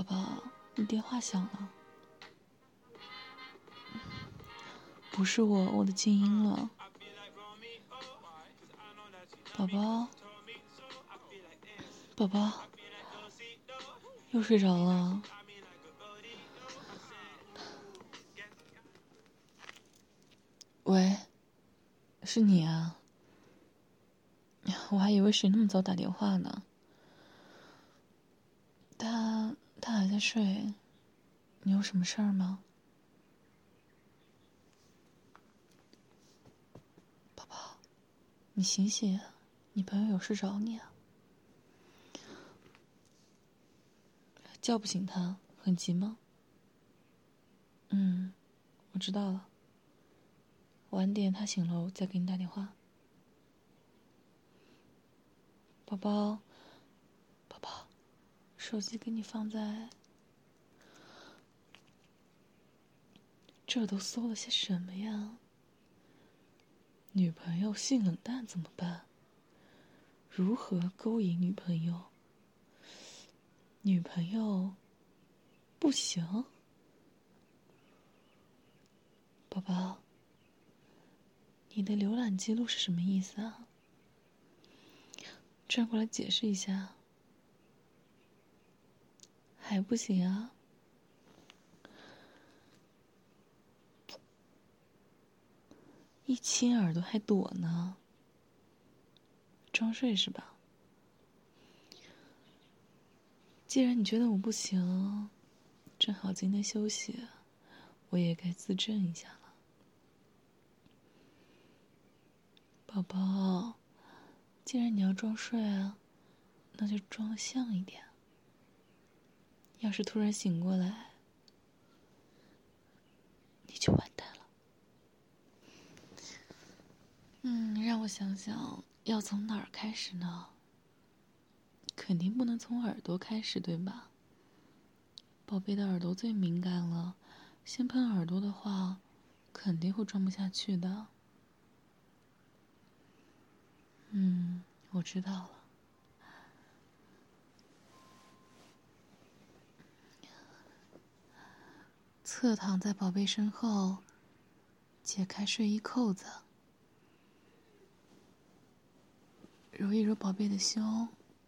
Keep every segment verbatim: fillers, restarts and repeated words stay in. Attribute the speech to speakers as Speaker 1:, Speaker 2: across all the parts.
Speaker 1: 宝宝，你电话响了。不是我，我的静音了。宝宝，宝宝，又睡着了。喂，是你啊？我还以为谁那么早打电话呢。他他还在睡，你有什么事儿吗？宝宝，你醒醒，你朋友有事找你啊。叫不醒他，很急吗？嗯，我知道了。晚点他醒了，我再给你打电话。宝宝，宝宝，手机给你放在这，都搜了些什么呀？女朋友性冷淡怎么办？如何勾引女朋友？女朋友不行。宝宝，你的浏览记录是什么意思啊？转过来解释一下。还不行啊？一亲耳朵还躲呢，装睡是吧？既然你觉得我不行，正好今天休息，我也该自证一下了。宝宝，既然你要装睡啊，那就装得像一点。要是突然醒过来，你就完蛋了。嗯，让我想想，要从哪儿开始呢？肯定不能从耳朵开始，对吧？宝贝的耳朵最敏感了，先碰耳朵的话，肯定会装不下去的。嗯，我知道了。侧躺在宝贝身后，解开睡衣扣子，揉一揉宝贝的胸，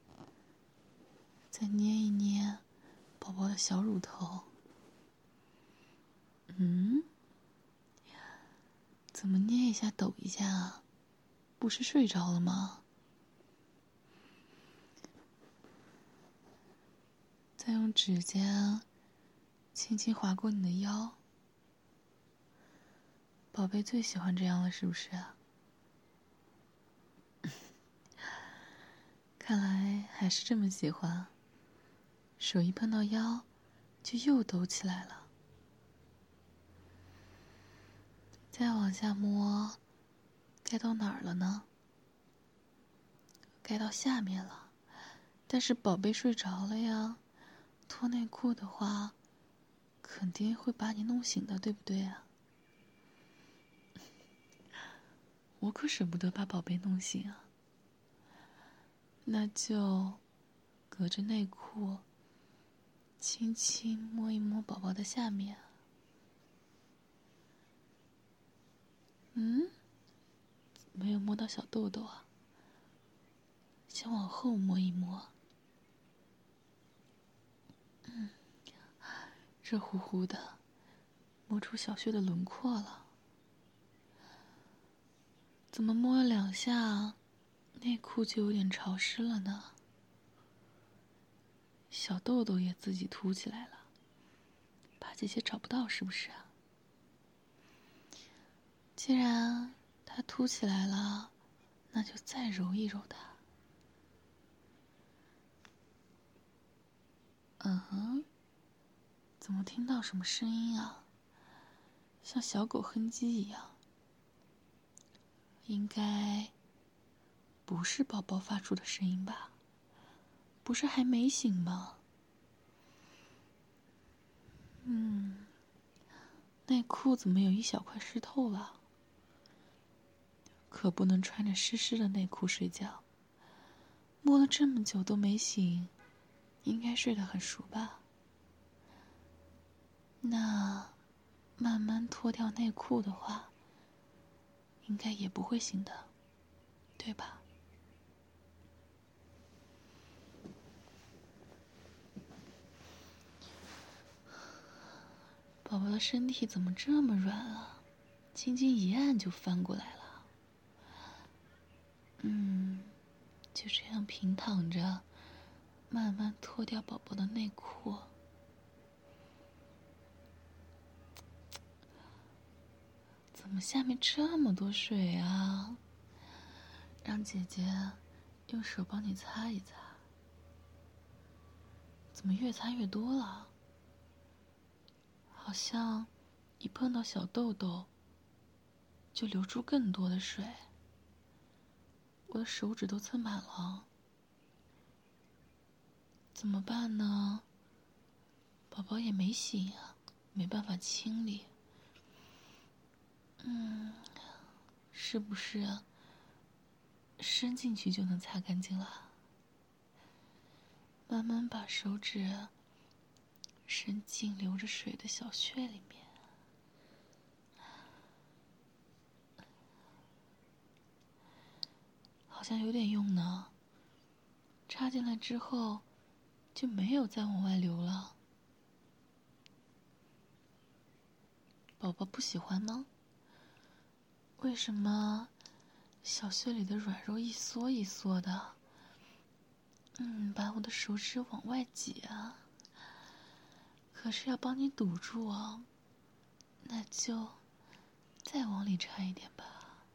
Speaker 1: 再捏一捏宝宝的小乳头。嗯，怎么捏一下抖一下啊？不是睡着了吗？再用指甲轻轻划过你的腰。宝贝最喜欢这样了，是不是啊？看来还是这么喜欢。手一碰到腰，就又抖起来了。再往下摸，该到哪儿了呢？该到下面了。但是宝贝睡着了呀，脱内裤的话，肯定会把你弄醒的，对不对啊？我可舍不得把宝贝弄醒啊。那就隔着内裤，轻轻摸一摸宝宝的下面。嗯，没有摸到小豆豆啊。先往后摸一摸。嗯，热乎乎的，摸出小穴的轮廓了。怎么摸了两下，内裤就有点潮湿了呢？小豆豆也自己凸起来了，怕姐姐找不到是不是啊？既然它凸起来了，那就再揉一揉它。嗯哼，怎么听到什么声音啊？像小狗哼唧一样。应该不是宝宝发出的声音吧？不是还没醒吗？嗯，内裤怎么有一小块湿透了？可不能穿着湿湿的内裤睡觉。摸了这么久都没醒，应该睡得很熟吧？ 那慢慢脱掉内裤的话，应该也不会醒的，对吧？宝宝的身体怎么这么软啊？轻轻一按就翻过来了。嗯，就这样平躺着，慢慢脱掉宝宝的内裤。怎么下面这么多水啊？让姐姐用手帮你擦一擦。怎么越擦越多了？好像一碰到小痘痘，就流出更多的水。我的手指都蹭满了，怎么办呢？宝宝也没醒啊，没办法清理。嗯，是不是伸进去就能擦干净了？慢慢把手指伸进流着水的小穴里面，好像有点用呢。插进来之后，就没有再往外流了。宝宝不喜欢吗？为什么小穴里的软肉一缩一缩的？嗯，把我的手指往外挤啊。可是要帮你堵住哦，那就再往里插一点吧。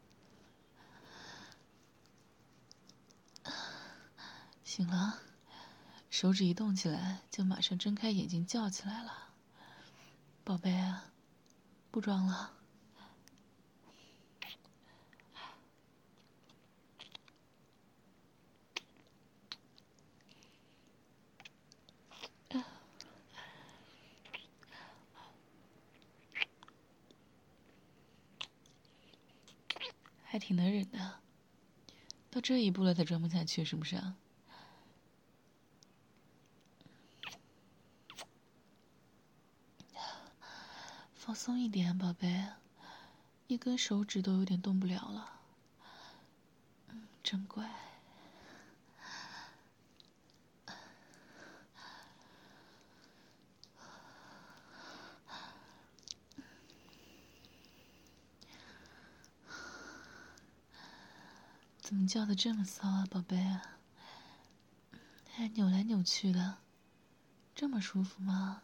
Speaker 1: 醒了，手指一动起来，就马上睁开眼睛叫起来了。宝贝啊，不装了。还挺能忍的，到这一步了才装不下去，是不是啊？放松一点，宝贝，一根手指都有点动不了了。嗯，真乖。怎么叫的这么骚啊，宝贝啊？还扭来扭去的，这么舒服吗？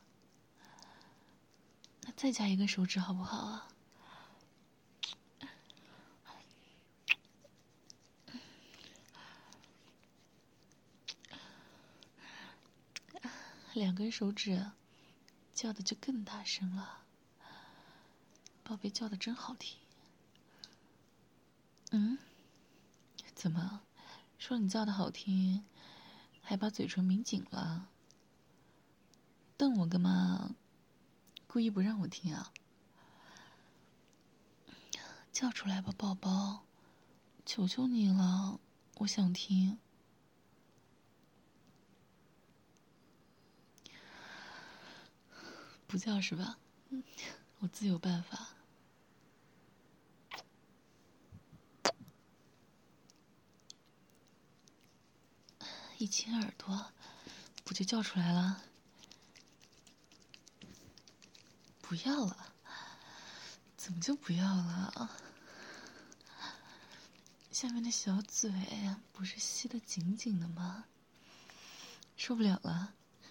Speaker 1: 那再加一根手指好不好啊？两根手指，叫的就更大声了。宝贝叫的真好听。嗯？怎么？说你叫的好听，还把嘴唇抿紧了？瞪我干嘛？故意不让我听啊？叫出来吧，宝宝，求求你了，我想听。不叫是吧？我自有办法。一亲耳朵，不就叫出来了？不要了？怎么就不要了？下面的小嘴不是吸得紧紧的吗？受不了了，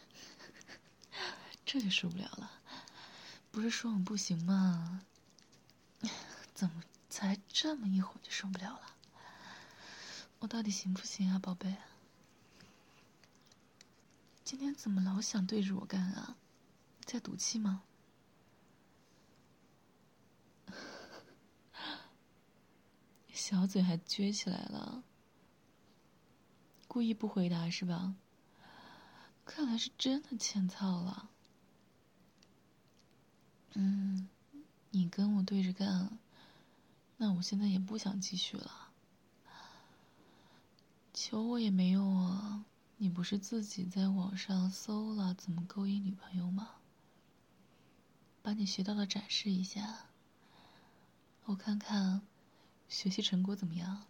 Speaker 1: 这就受不了了。不是说我不行吗？怎么才这么一会儿就受不了了？我到底行不行啊，宝贝？今天怎么老想对着我干啊？在赌气吗？小嘴还撅起来了，故意不回答是吧？看来是真的欠操了。嗯，你跟我对着干，那我现在也不想继续了。求我也没用啊，你不是自己在网上搜了怎么勾引女朋友吗？ 把你学到的展示一下，我看看学习成果怎么样。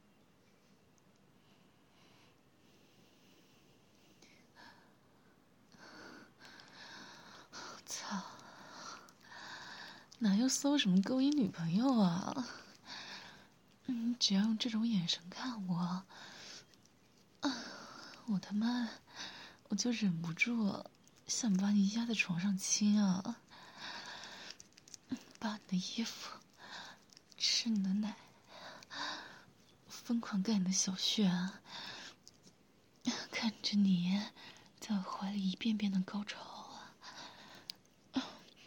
Speaker 1: 操！哪又搜什么勾引女朋友啊？你只要用这种眼神看我，啊，我他妈我就忍不住想把你压在床上亲啊，扒你的衣服，吃你的奶，疯狂干你的小穴啊，看着你在我怀里一遍遍的高潮啊！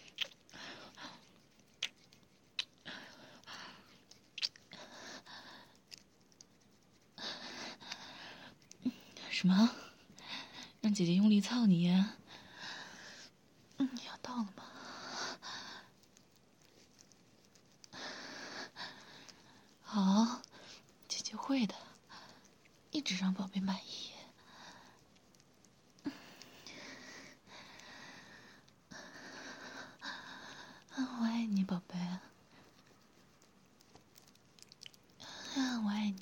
Speaker 1: 什么？让姐姐用力操你？嗯，要到了吗？好，姐姐会的，一直让宝贝满意。我爱你，宝贝。啊，我爱你。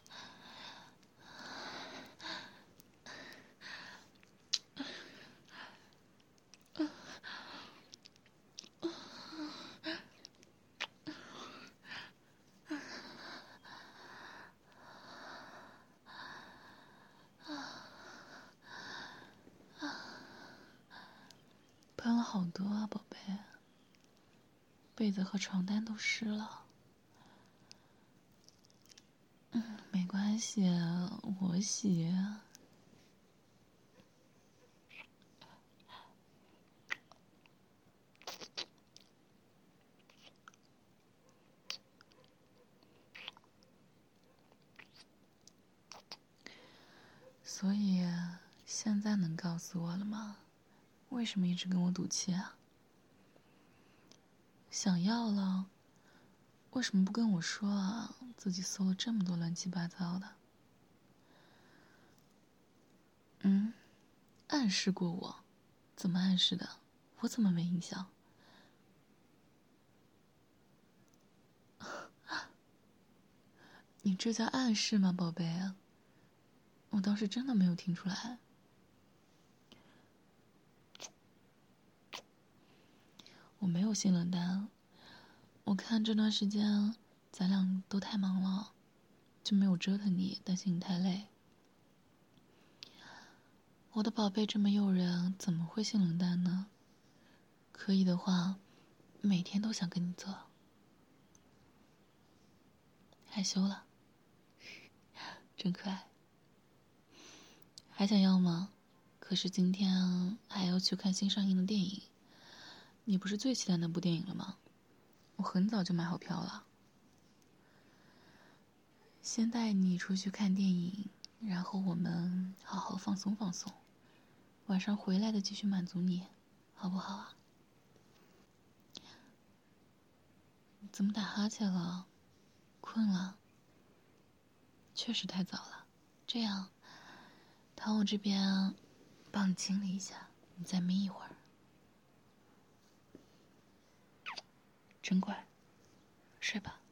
Speaker 1: 喷了好多啊，宝贝。被子和床单都湿了。嗯，没关系，我洗。所以现在能告诉我了吗？为什么一直跟我赌气啊？想要了，为什么不跟我说啊？自己搜了这么多乱七八糟的。嗯，暗示过我，怎么暗示的？我怎么没印象？你这叫暗示吗，宝贝？我当时真的没有听出来。我没有性冷淡，我看这段时间咱俩都太忙了，就没有折腾你，担心你太累。我的宝贝这么诱人，怎么会性冷淡呢？可以的话，每天都想跟你做。害羞了，真可爱。还想要吗？可是今天还要去看新上映的电影，你不是最期待那部电影了吗？我很早就买好票了。先带你出去看电影，然后我们好好放松放松，晚上回来的继续满足你，好不好啊？怎么打哈欠了？困了？确实太早了。这样，躺我这边，帮你清理一下，你再眯一会儿。真乖，睡吧。